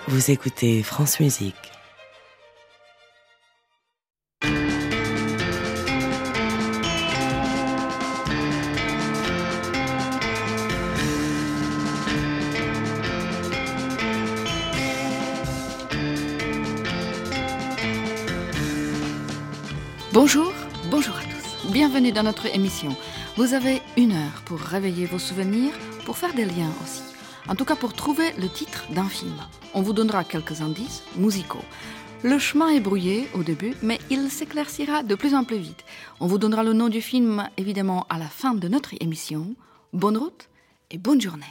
Vous écoutez France Musique. Bonjour à tous. Bienvenue dans notre émission. Vous avez 1 heure pour réveiller vos souvenirs, pour faire des liens aussi. En tout cas pour trouver le titre d'un film. On vous donnera quelques indices musicaux. Le chemin est brouillé au début, mais il s'éclaircira de plus en plus vite. On vous donnera le nom du film, évidemment, à la fin de notre émission. Bonne route et bonne journée.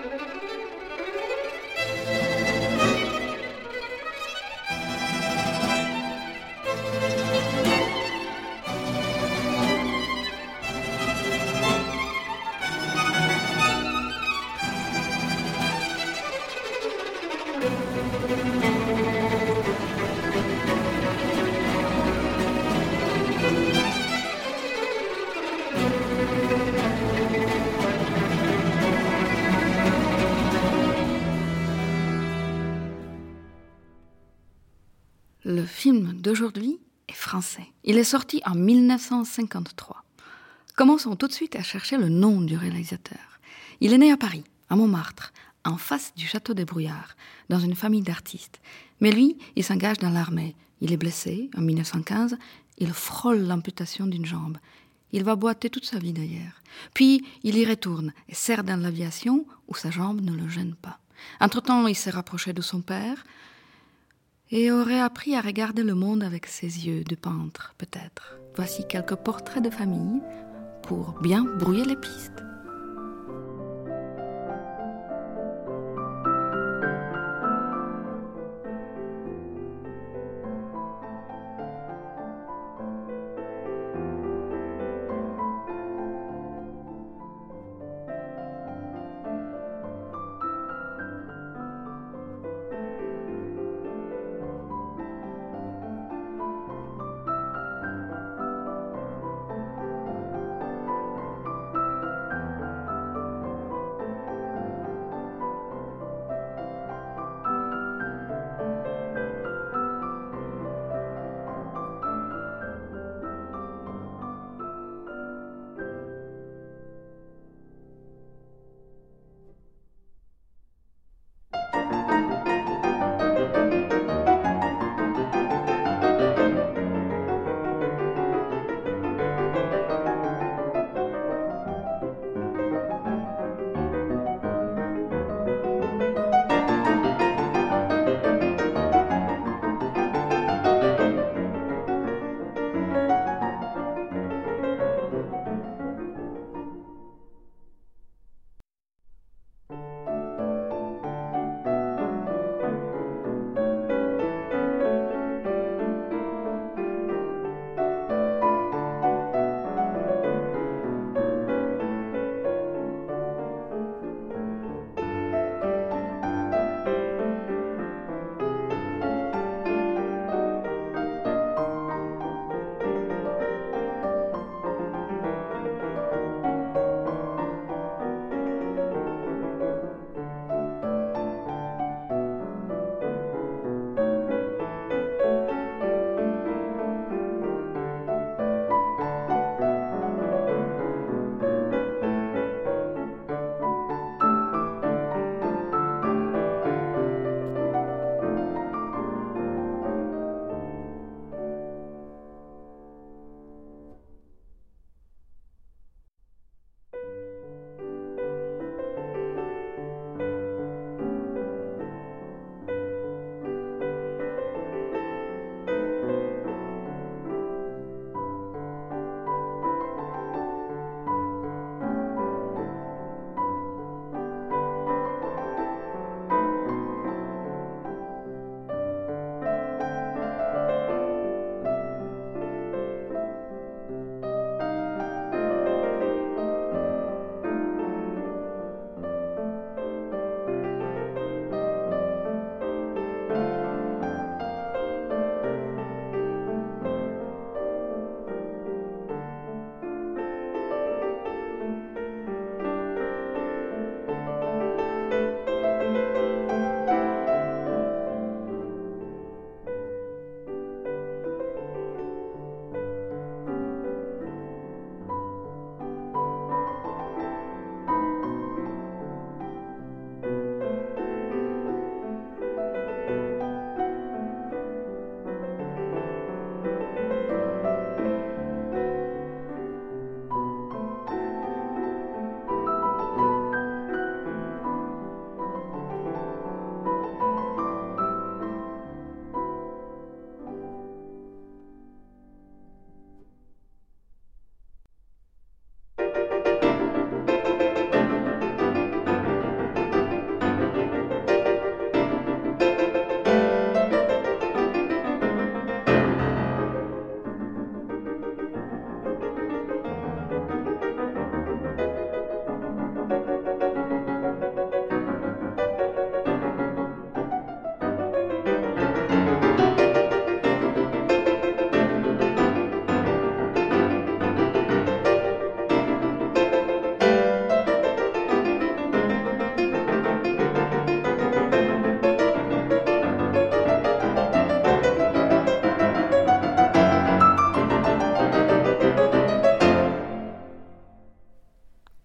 Le film d'aujourd'hui est français. Il est sorti en 1953. Commençons tout de suite à chercher le nom du réalisateur. Il est né à Paris, à Montmartre, en face du château des Brouillards, dans une famille d'artistes. Mais lui, il s'engage dans l'armée. Il est blessé en 1915. Il frôle l'amputation d'une jambe. Il va boiter toute sa vie d'ailleurs. Puis, il y retourne et sert dans l'aviation où sa jambe ne le gêne pas. Entre-temps, il s'est rapproché de son père et aurait appris à regarder le monde avec ses yeux de peintre, peut-être. Voici quelques portraits de famille pour bien brouiller les pistes.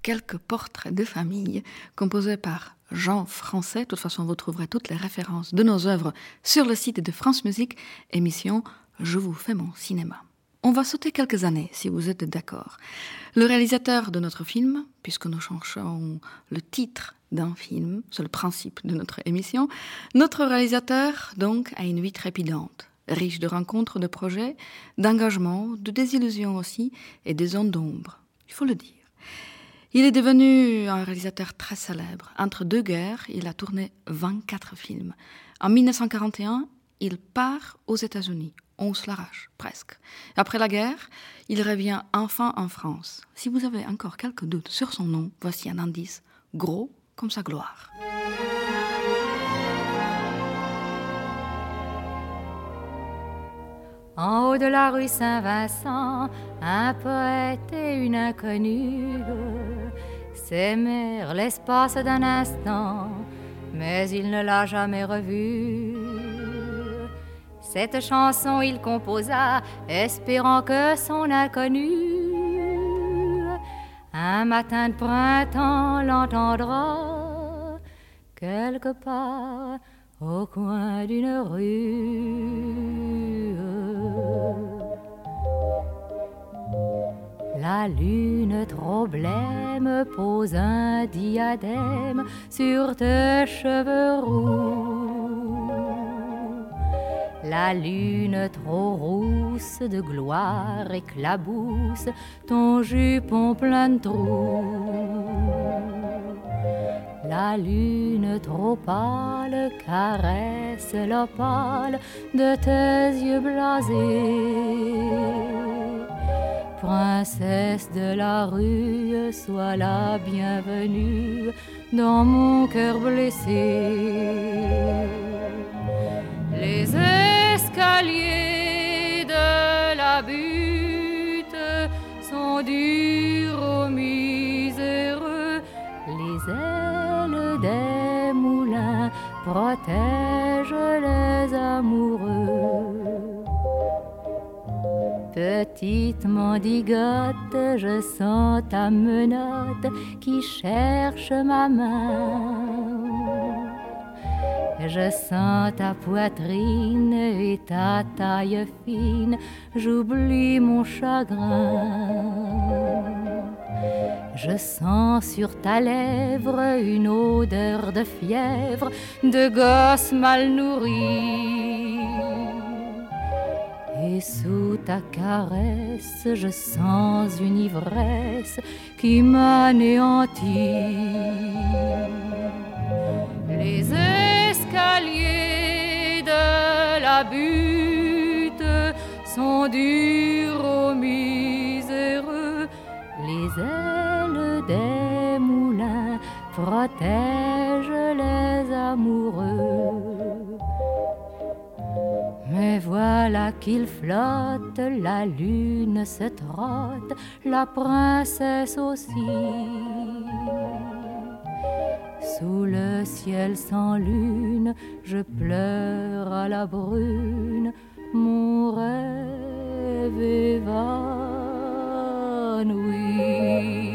quelques portraits de famille composés par Jean Français. De toute façon, vous trouverez toutes les références de nos œuvres sur le site de France Musique, émission Je vous fais mon cinéma. On va sauter quelques années, si vous êtes d'accord. Le réalisateur de notre film, puisque nous cherchons le titre d'un film, c'est le principe de notre émission, notre réalisateur, donc, a une vie trépidante, riche de rencontres, de projets, d'engagements, de désillusions aussi, et des zones d'ombre, il faut le dire. Il est devenu un réalisateur très célèbre. Entre deux guerres, il a tourné 24 films. En 1941, il part aux États-Unis. On se l'arrache, presque. Après la guerre, il revient enfin en France. Si vous avez encore quelques doutes sur son nom, voici un indice gros comme sa gloire. En haut de la rue Saint-Vincent, un poète et une inconnue s'aimèrent l'espace d'un instant, mais il ne l'a jamais revue. Cette chanson il composa, espérant que son inconnu, un matin de printemps, l'entendra quelque part au coin d'une rue. La lune trop blême pose un diadème sur tes cheveux roux. La lune trop rousse de gloire éclabousse ton jupon plein de trous. La lune trop pâle caresse l'opale de tes yeux blasés. Princesse de la rue, sois la bienvenue dans mon cœur blessé. Les escaliers de la butte sont durs aux miséreux. Les ailes des moulins protègent les amoureux. Petite mendigote, je sens ta menotte qui cherche ma main. Je sens ta poitrine et ta taille fine, j'oublie mon chagrin. Je sens sur ta lèvre une odeur de fièvre, de gosse mal nourri. Et sous ta caresse, je sens une ivresse qui m'anéantit. Les escaliers de la butte sont durs aux miséreux. Les ailes des moulins protègent les amoureux. Mais voilà qu'il flotte, la lune se trotte, la princesse aussi. Sous le ciel sans lune, je pleure à la brune, mon rêve évanoui.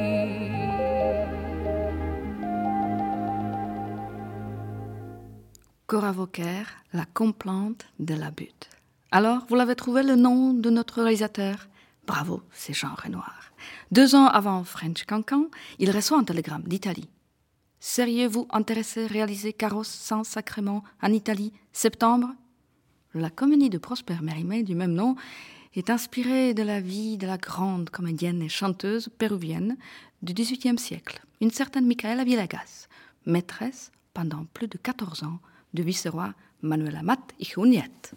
Cora Vauquer, la complainte de la butte. Alors, vous l'avez trouvé le nom de notre réalisateur? Bravo, c'est Jean Renoir. 2 ans avant French Cancan, il reçoit un télégramme d'Italie. Seriez-vous intéressé à réaliser Carrosse sans sacrement en Italie, septembre? La comédie de Prosper Mérimée du même nom est inspirée de la vie de la grande comédienne et chanteuse péruvienne du XVIIIe siècle, une certaine Micaela Villegas, maîtresse pendant plus de 14 ans de vice-roi Manuel Amat y Juliette.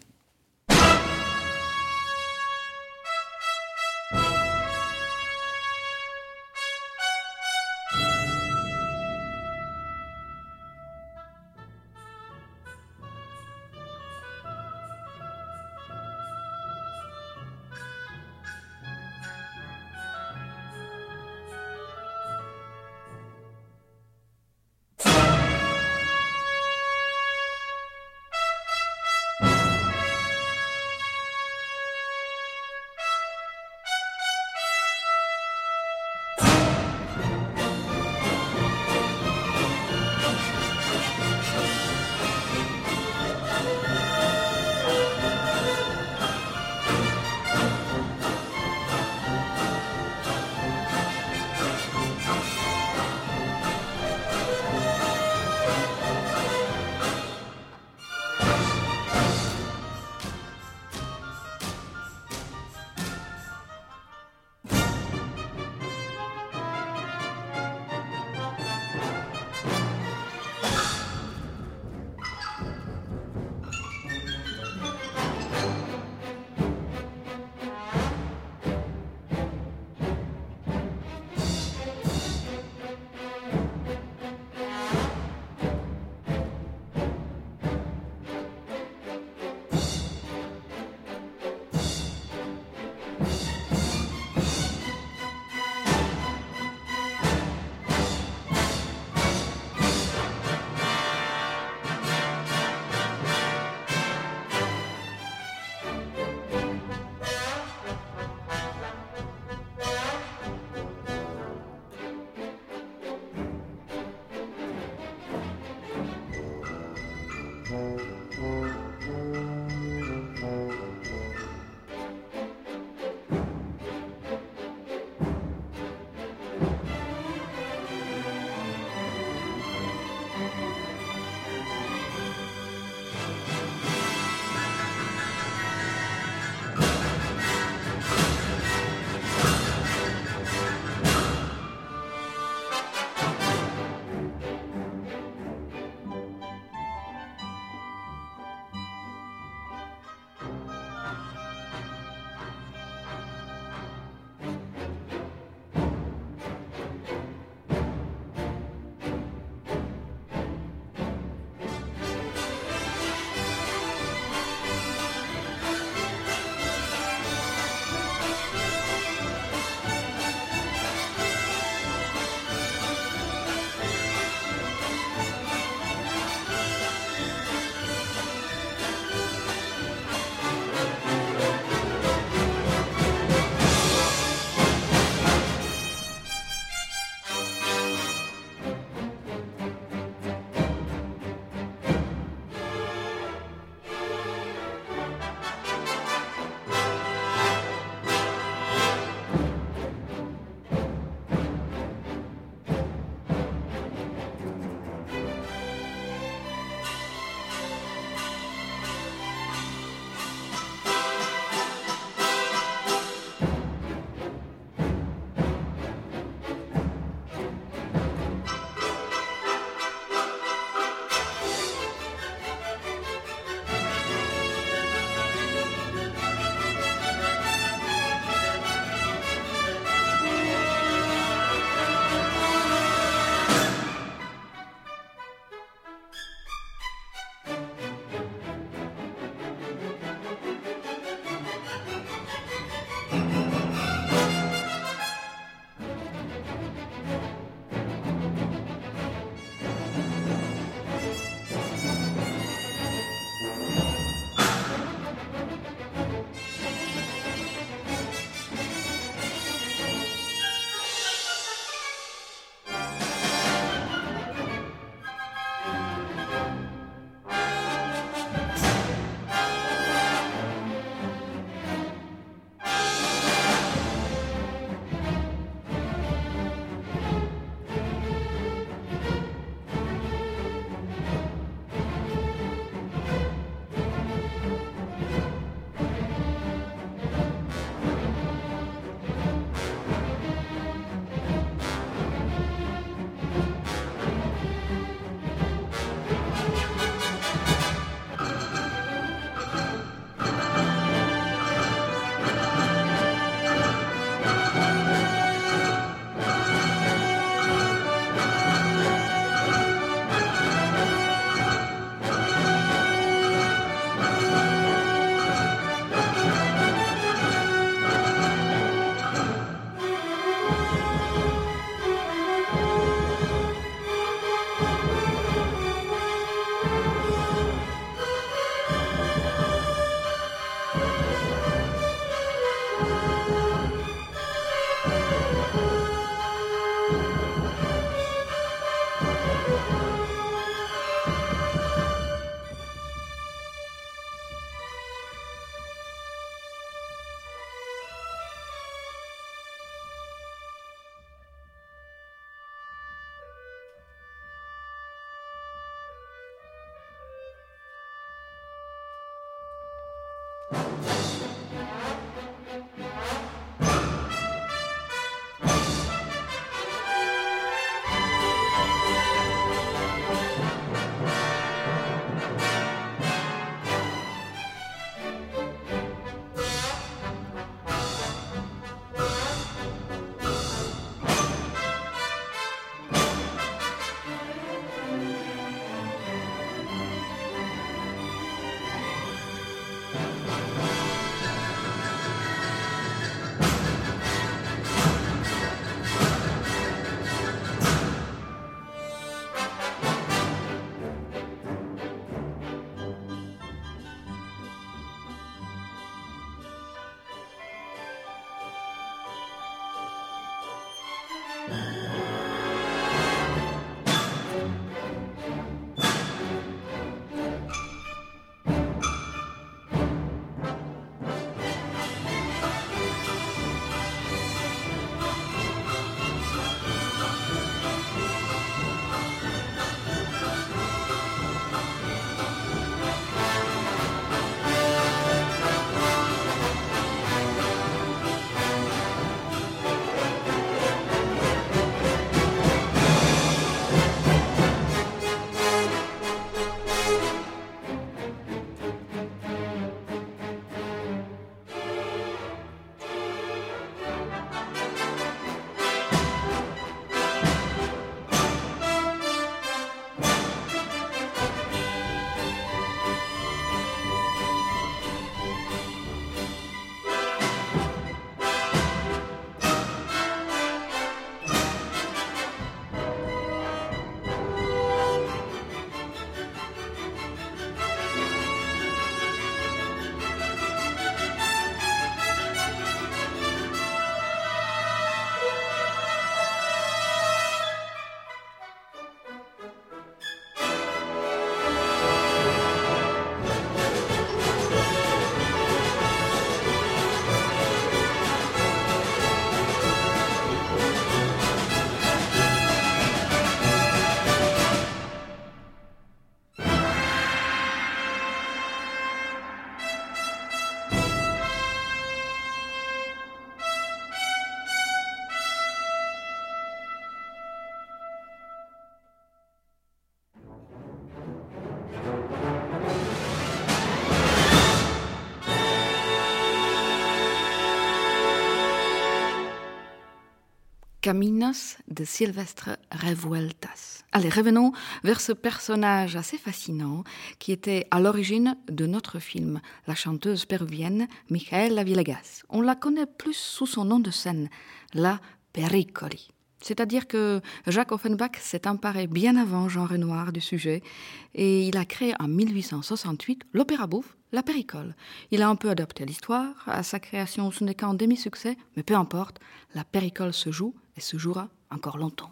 Caminos de Silvestre Revueltas. Allez, revenons vers ce personnage assez fascinant qui était à l'origine de notre film, la chanteuse péruvienne Micaela Villegas. On la connaît plus sous son nom de scène, la Pericoli. C'est-à-dire que Jacques Offenbach s'est emparé bien avant Jean Renoir du sujet et il a créé en 1868 l'opéra bouffe, La Péricole. Il a un peu adapté l'histoire, à sa création ce n'est qu'un demi-succès, mais peu importe, La Péricole se joue et se jouera encore longtemps.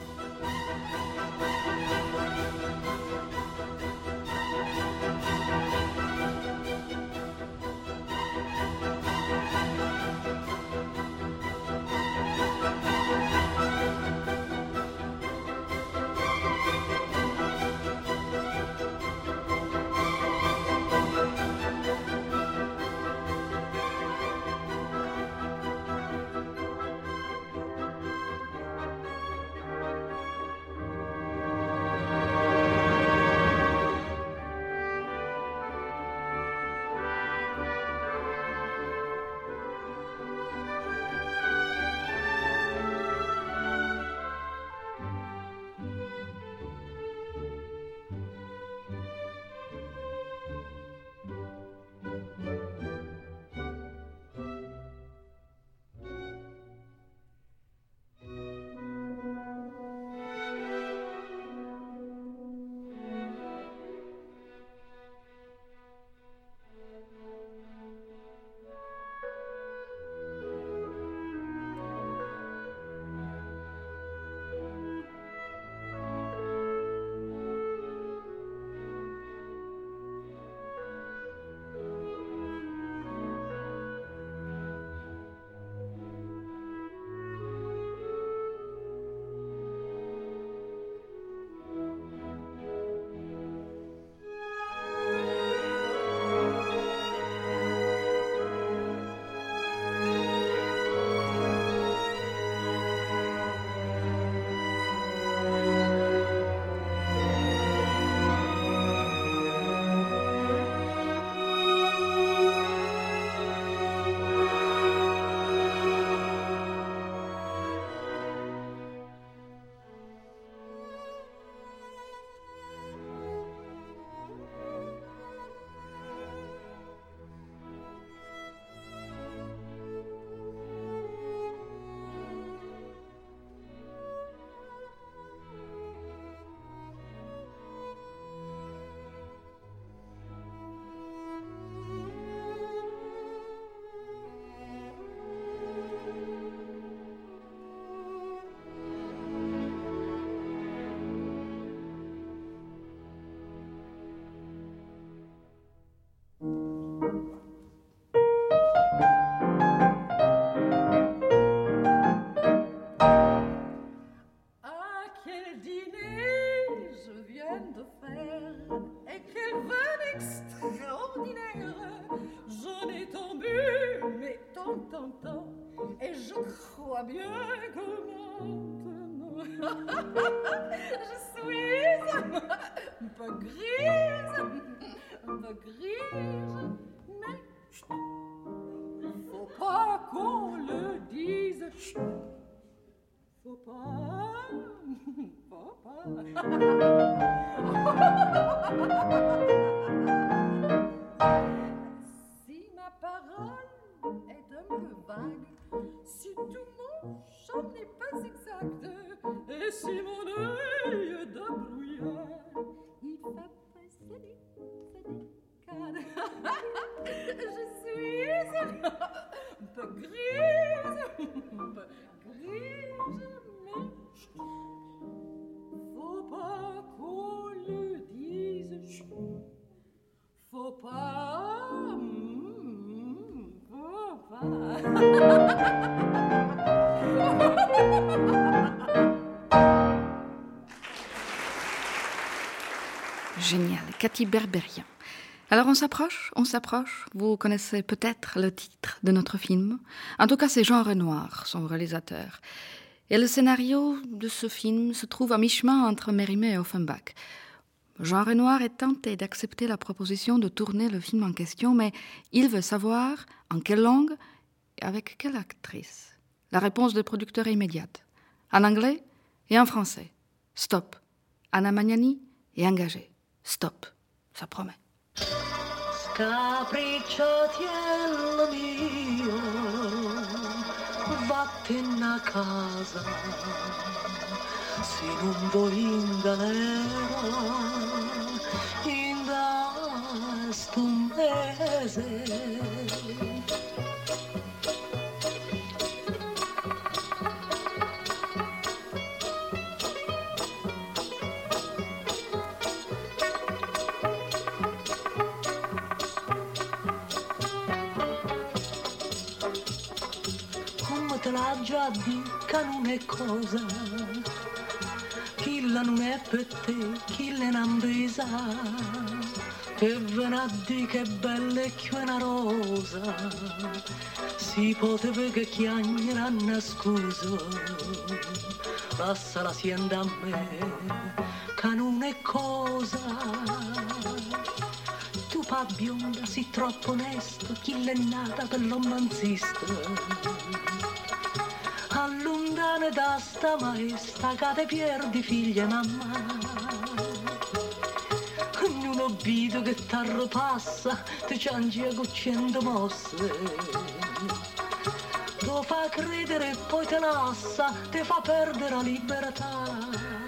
Et je crois bien que maintenant je suis un peu grise, mais faut pas qu'on le dise. Faut pas. Si ma parole est un peu vague, si tout mon chant n'est pas exact, et si mon œil est de brouillard, il va passer des cadres. Je suis un peu grise, mais faut pas qu'on le dise. Faut pas. Faut pas. Génial, Cathy Berberian. Alors on s'approche. Vous connaissez peut-être le titre de notre film. En tout cas, c'est Jean Renoir, son réalisateur. Et le scénario de ce film se trouve à mi-chemin entre Mérimée et Offenbach. Jean Renoir est tenté d'accepter la proposition de tourner le film en question, mais il veut savoir en quelle langue et avec quelle actrice. La réponse des producteurs est immédiate. En anglais et en français. Stop. Anna Magnani est engagée. Stop. Ça promet. Scapricciatiello mio, vattene a casa, se non vuoi in galera, in da sto mese. Te l'ha già dica non è cosa, chi la non è per te, chi le n'ambisa, che ve a di che bella è che una rosa, si poteva che chiagneranno scusa, lasciala sienda a me, che non è cosa. Tu pa bionda, si troppo onesto, chi l'è nata per l'omanzista. All'undane da sta maestra che te perdi figlia e mamma. Non ho visto che t'arrepassa, ti ciangia con 100 mosse. Lo fa credere e poi te lassa, ti fa perdere la libertà.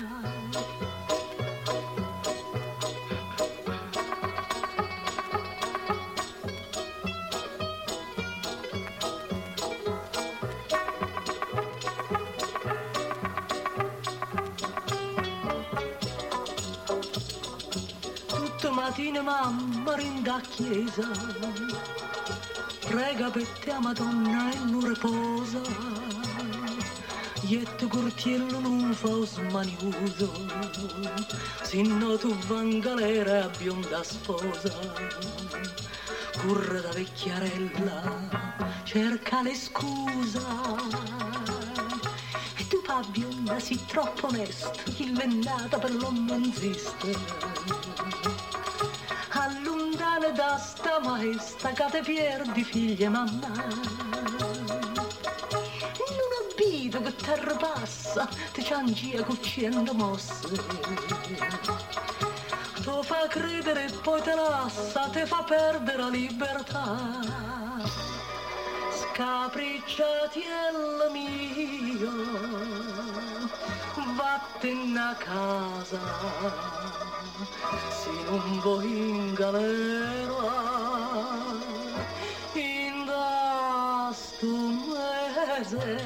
Mattina mamma rinda a chiesa, prega per te a Madonna e non riposa, ietto cortiello non fa smanioso, sinno tu va in galera a bionda sposa, corre da vecchiarella, cerca le scusa, e tu pa bionda si troppo onesto, chi l'è nata per l'omanzista. All'undane da sta maestra che te perdi figlia e mamma. Non ho visto che terra passa, ti ciangia con 100 mosse. Lo fa credere e poi te lassa, te fa perdere la libertà. Scapricciatiello mio, vattene a casa, se non vuoi in galera, in da sto mese.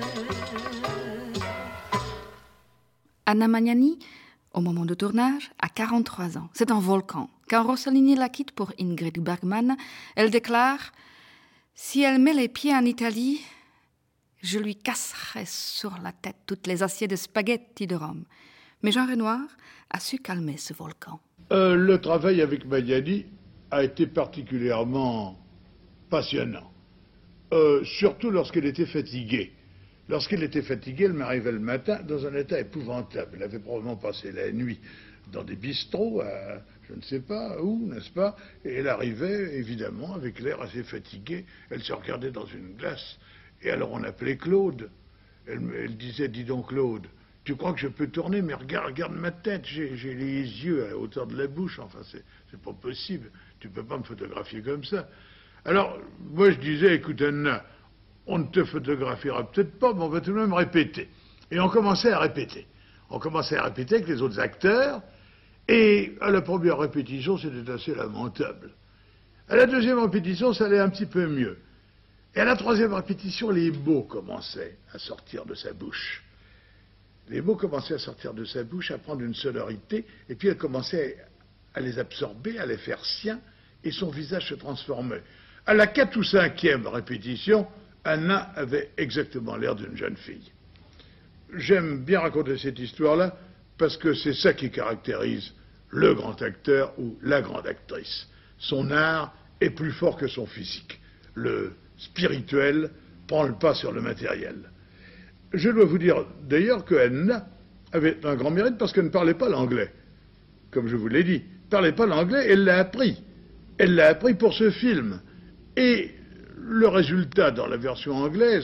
Anna Magnani, au moment du tournage, a 43 ans. C'est un volcan. Quand Rossellini la quitte pour Ingrid Bergman, elle déclare « Si elle met les pieds en Italie, je lui casserai sur la tête toutes les assiettes de spaghetti de Rome. » Mais Jean Renoir a su calmer ce volcan. Le travail avec Magnani a été particulièrement passionnant, surtout lorsqu'elle était fatiguée. Lorsqu'elle était fatiguée, elle m'arrivait le matin dans un état épouvantable. Elle avait probablement passé la nuit dans des bistrots, je ne sais pas où, n'est-ce pas? Et elle arrivait, évidemment, avec l'air assez fatigué. Elle se regardait dans une glace. Et alors on appelait Claude. Elle disait, dis donc Claude, tu crois que je peux tourner, mais regarde ma tête, j'ai les yeux à la hauteur de la bouche, enfin c'est pas possible, tu peux pas me photographier comme ça. Alors, moi je disais, écoute Anna, on ne te photographiera peut-être pas, mais on va tout de même répéter. Et on commençait à répéter. On commençait à répéter avec les autres acteurs, et à la première répétition, c'était assez lamentable. À la deuxième répétition, ça allait un petit peu mieux. Et à la troisième répétition, les mots commençaient à sortir de sa bouche. Les mots commençaient à sortir de sa bouche, à prendre une sonorité, et puis elle commençait à les absorber, à les faire siens, et son visage se transformait. À la 4e ou 5e répétition, Anna avait exactement l'air d'une jeune fille. J'aime bien raconter cette histoire-là, parce que c'est ça qui caractérise le grand acteur ou la grande actrice. Son art est plus fort que son physique. Le spirituel prend le pas sur le matériel. Je dois vous dire d'ailleurs que Anna avait un grand mérite parce qu'elle ne parlait pas l'anglais. Comme je vous l'ai dit, elle ne parlait pas l'anglais, elle l'a appris. Elle l'a appris pour ce film. Et le résultat dans la version anglaise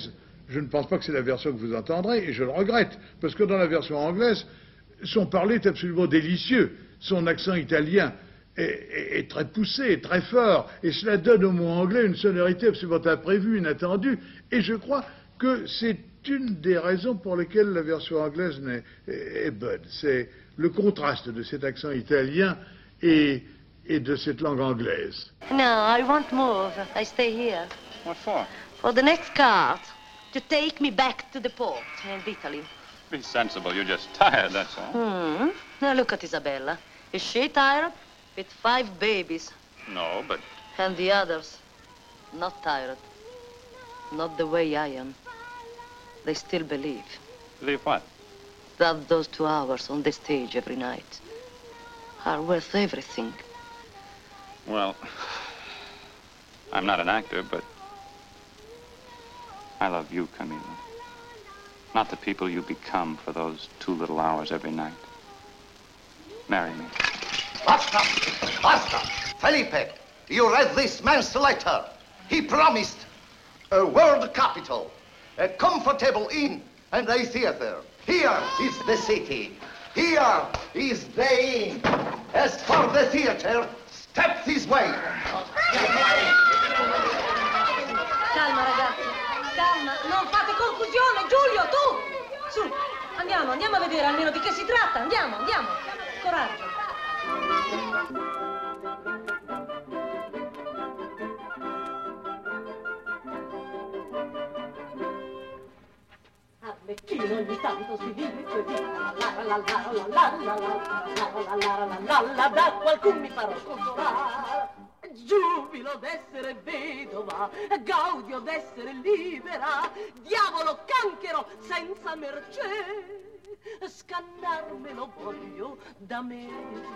je ne pense pas que c'est la version que vous entendrez, et je le regrette, parce que dans la version anglaise, son parler est absolument délicieux. Son accent italien est très poussé, très fort, et cela donne au mot anglais une sonorité absolument imprévue, inattendue, et je crois que c'est une des raisons pour lesquelles la version anglaise est bonne. C'est le contraste de cet accent italien et de cette langue anglaise. No, I won't move. I stay here. What for? For the next cart, to take me back to the port in Italy. Be sensible. You're just tired, that's all. Now look at Isabella. Is she tired? With 5 babies. No, but... And the others, not tired. Not the way I am. They still believe. Believe what? That those 2 hours on the stage every night are worth everything. Well, I'm not an actor, but I love you, Camila. Not the people you become for those 2 little hours every night. Marry me. Basta! Basta! Felipe, you read this man's letter. He promised a world capital, a comfortable inn, and a theater. Here is the city. Here is the inn. As for the theater, step this way. Calma, ragazzi. Calma. Non fate confusione. Giulio, tu! Su, andiamo a vedere almeno di che si tratta. Andiamo. Coraggio. Arlecchino ogni tanto si dice da qualcun mi farò consolare. Giubilo d'essere vedova, gaudio d'essere libera, diavolo canchero senza mercé, scannarmelo voglio da me.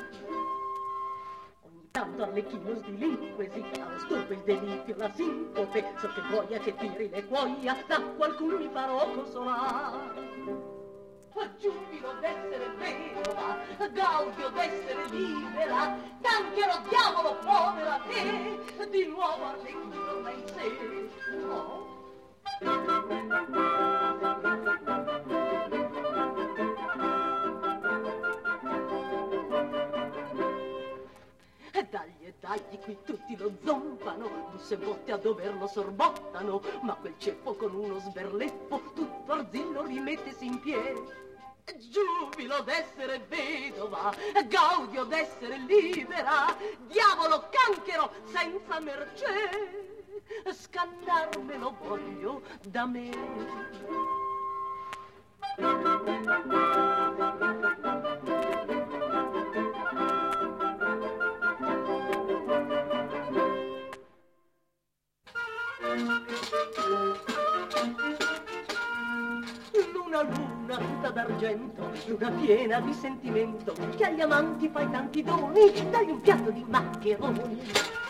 Ogni tanto Arlecchino sdilinque, si chiama stupro il delitto, la sincope, so che voglia che tiri le cuoia, da qualcun mi farò consolare. Giubilo d'essere vedova, gaudio d'essere libera, canchero diavolo povera te, di nuovo Arlecchino va in sé. No? Dagli, qui tutti lo zompano, busse e botte a doverlo sorbottano, ma quel ceppo con uno sberleffo tutto arzillo rimettesi in piedi. Giubilo d'essere vedova, gaudio d'essere libera, diavolo canchero senza mercé, scannarmelo voglio da me. Luna tutta d'argento, luna piena di sentimento, che agli amanti fai tanti doni, dai un piatto di maccheroni.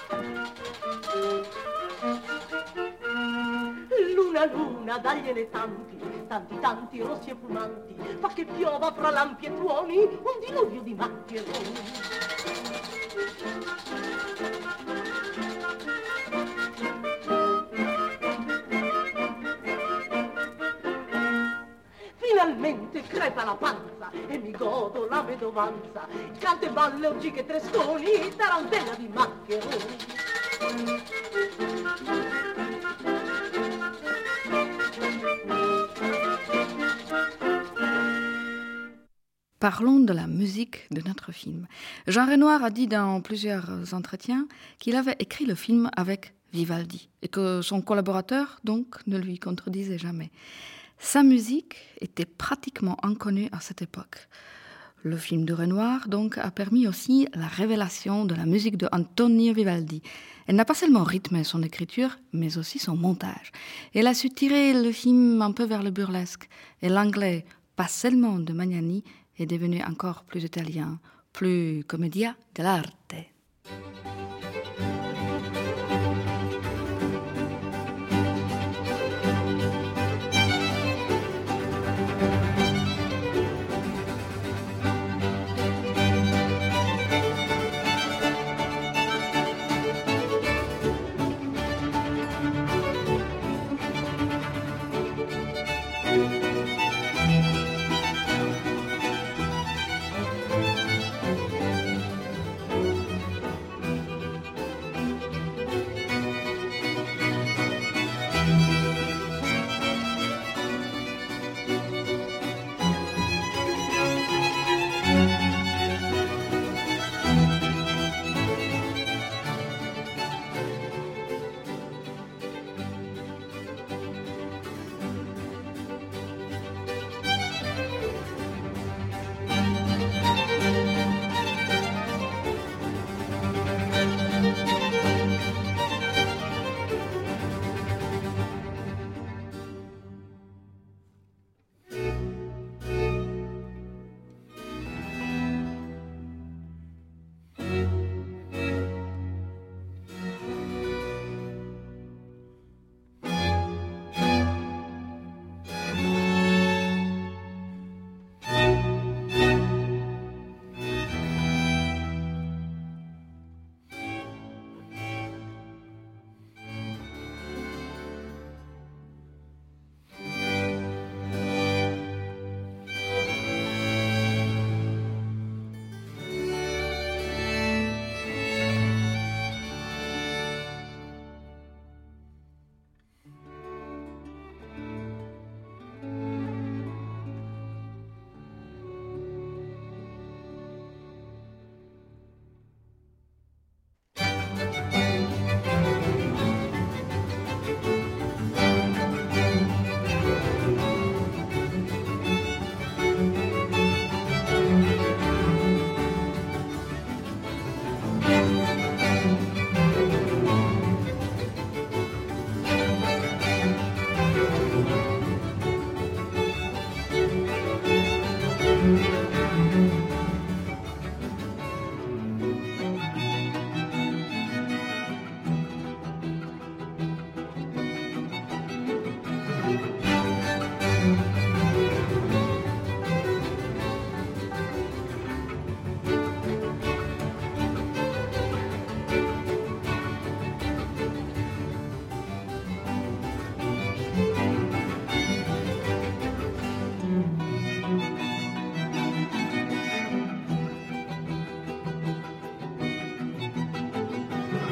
Luna, dagliene tanti rossi e fumanti, fa che piova fra lampi e tuoni un diluvio di maccheroni. Finalmente crepa la panza e mi godo la vedovanza, cante balle oggi che tresconi, tarantella di maccheroni. Parlons de la musique de notre film. Jean Renoir a dit dans plusieurs entretiens qu'il avait écrit le film avec Vivaldi et que son collaborateur, donc, ne lui contredisait jamais. Sa musique était pratiquement inconnue à cette époque. Le film de Renoir, donc, a permis aussi la révélation de la musique de Antonio Vivaldi. Elle n'a pas seulement rythmé son écriture, mais aussi son montage. Elle a su tirer le film un peu vers le burlesque. Et l'anglais, pas seulement de Magnani, est devenu encore plus italien, plus commedia dell'arte.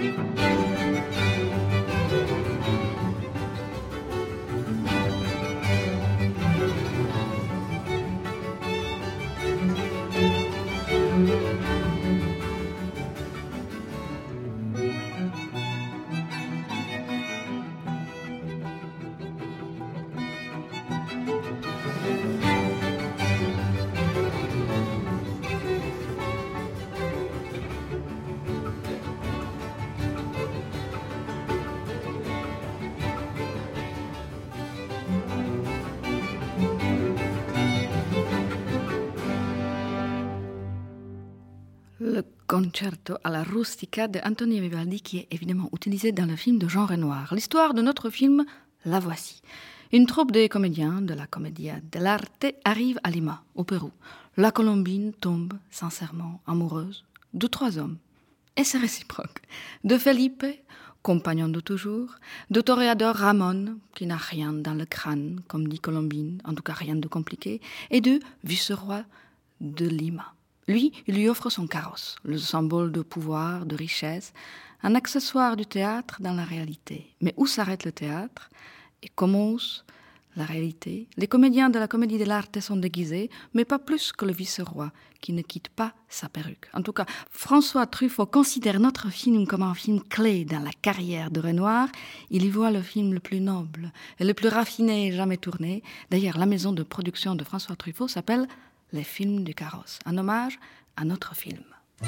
Le concerto alla rustica de Antonio Vivaldi qui est évidemment utilisé dans le film de Jean Renoir. L'histoire de notre film, la voici. Une troupe de comédiens de la Commedia dell'arte arrive à Lima, au Pérou. La Colombine tombe sincèrement amoureuse de 3 hommes. Et c'est réciproque. De Felipe, compagnon de toujours, de toréador Ramon, qui n'a rien dans le crâne, comme dit Colombine, en tout cas rien de compliqué, et de vice-roi de Lima. Lui, il lui offre son carrosse, le symbole de pouvoir, de richesse, un accessoire du théâtre dans la réalité. Mais où s'arrête le théâtre et commence la réalité? Les comédiens de la Comédie dell'arte sont déguisés, mais pas plus que le vice-roi, qui ne quitte pas sa perruque. En tout cas, François Truffaut considère notre film comme un film clé dans la carrière de Renoir. Il y voit le film le plus noble et le plus raffiné jamais tourné. D'ailleurs, la maison de production de François Truffaut s'appelle Les Films du Carrosse, un hommage à notre film.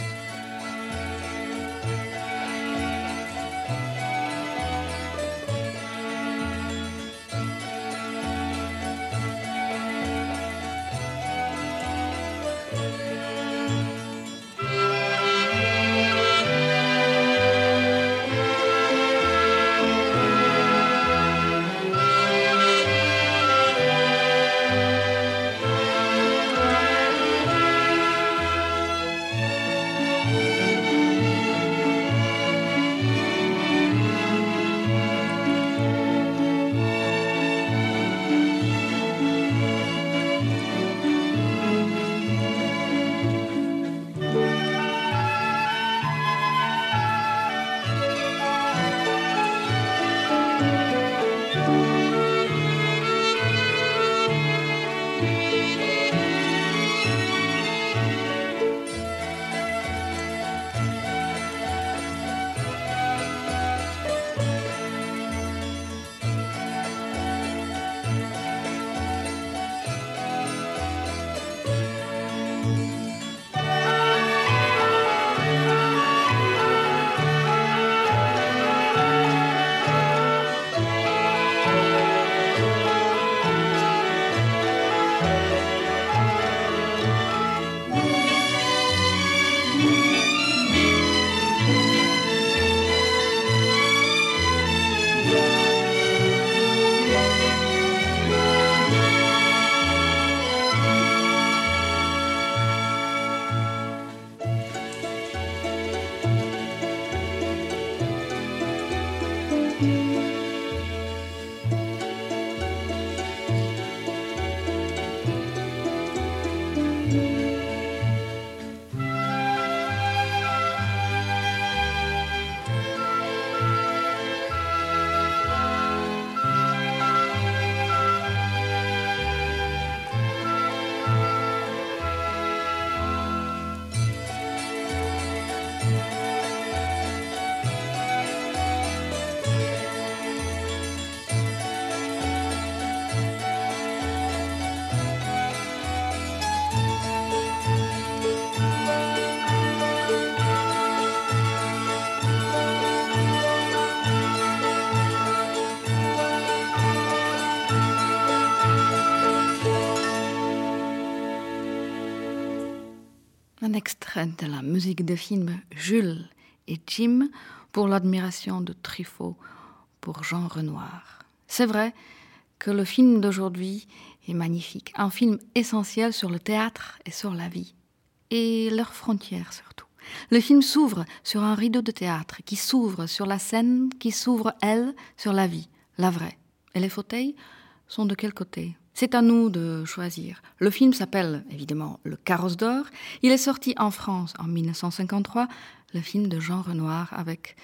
Un extrait de la musique de film Jules et Jim pour l'admiration de Truffaut pour Jean Renoir. C'est vrai que le film d'aujourd'hui est magnifique, un film essentiel sur le théâtre et sur la vie, et leurs frontières surtout. Le film s'ouvre sur un rideau de théâtre qui s'ouvre sur la scène, qui s'ouvre, elle, sur la vie, la vraie. Et les fauteuils sont de quel côté ? C'est à nous de choisir. Le film s'appelle évidemment Le Carrosse d'or. Il est sorti en France en 1953, le film de Jean Renoir avec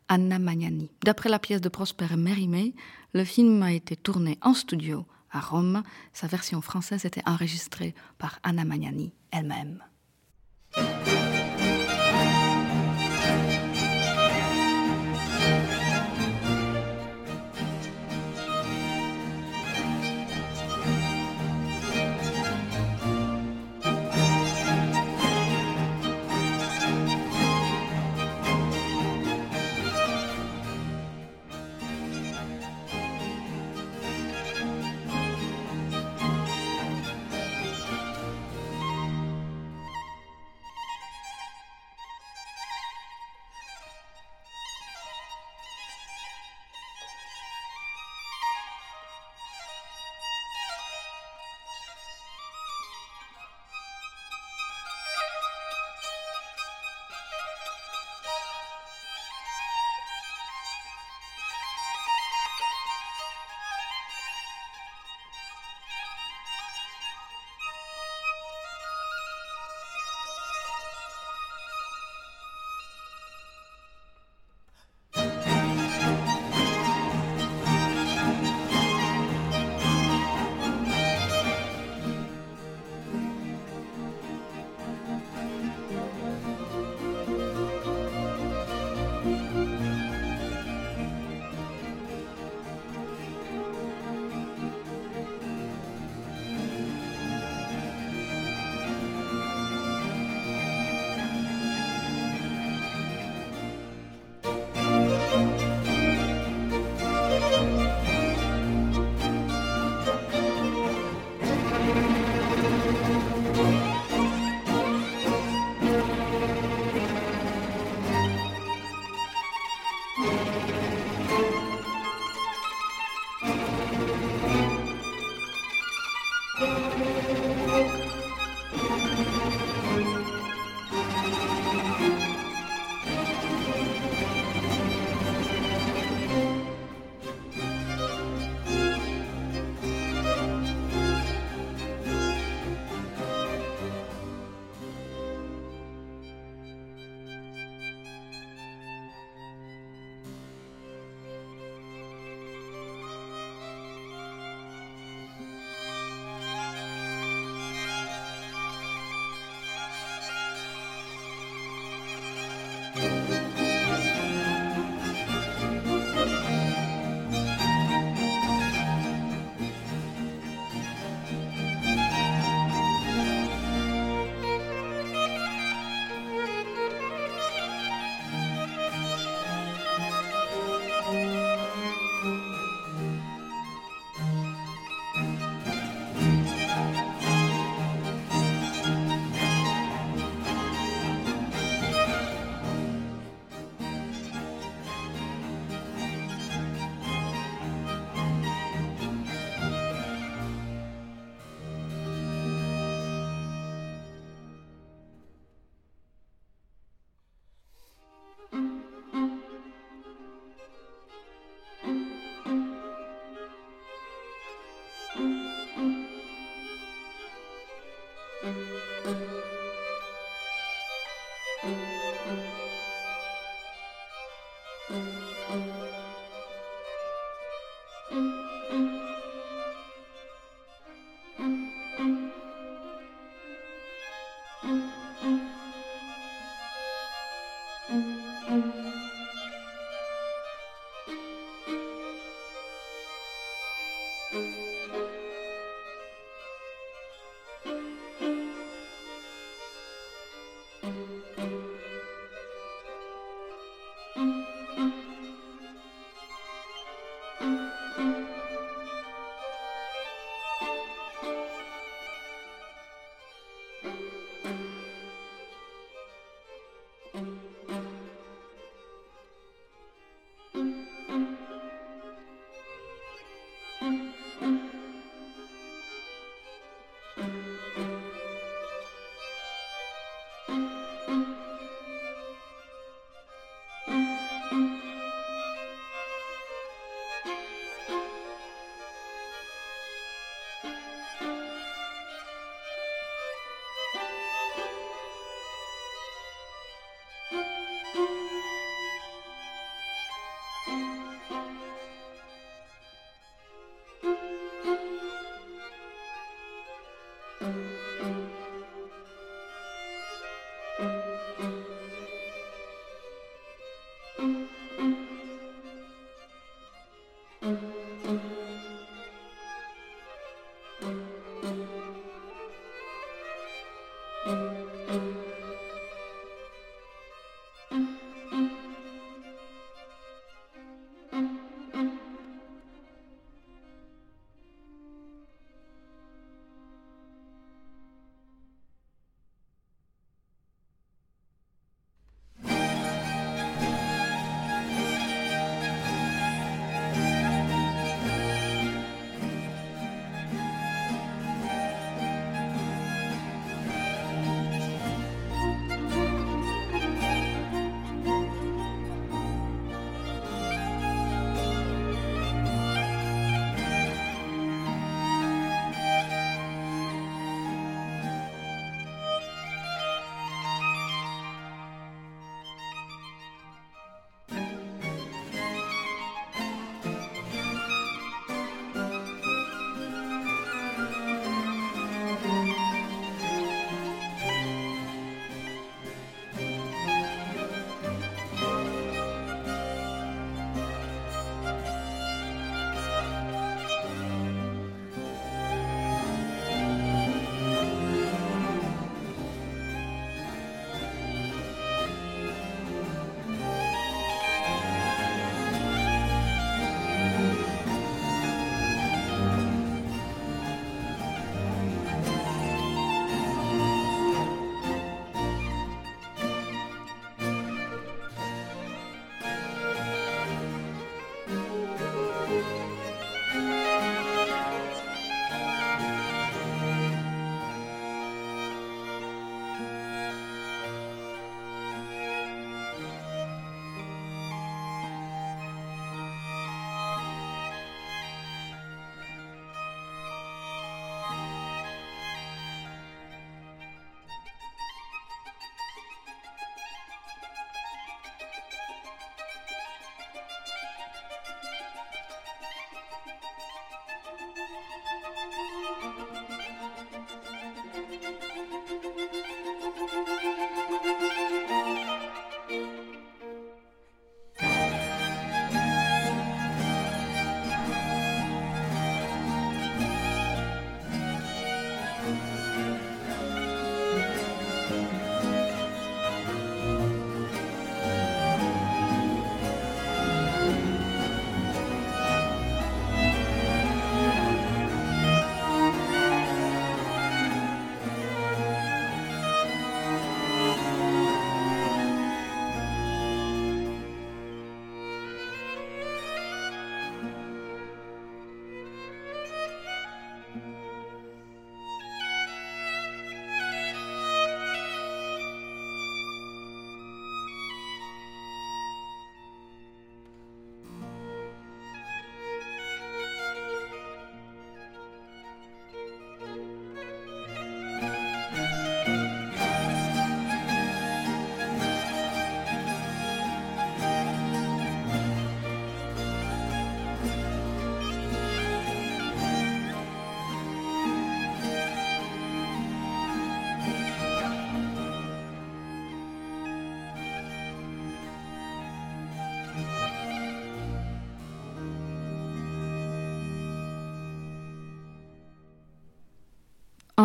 Anna Magnani. D'après la pièce de Prosper Mérimée, le film a été tourné en studio à Rome. Sa version française était enregistrée par Anna Magnani elle-même.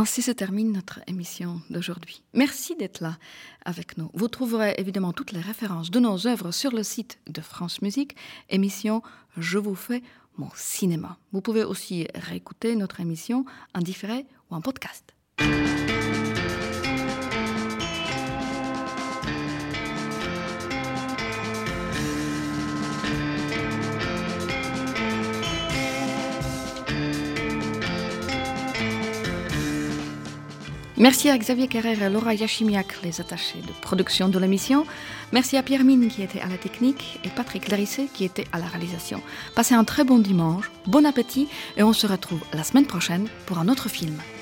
Ainsi se termine notre émission d'aujourd'hui. Merci d'être là avec nous. Vous trouverez évidemment toutes les références de nos œuvres sur le site de France Musique, émission Je vous fais mon cinéma. Vous pouvez aussi réécouter notre émission en différé ou en podcast. Merci à Xavier Carrère et Laura Yachimiak, les attachés de production de l'émission. Merci à Pierre Mine qui était à la technique et Patrick Lérissé qui était à la réalisation. Passez un très bon dimanche, bon appétit et on se retrouve la semaine prochaine pour un autre film.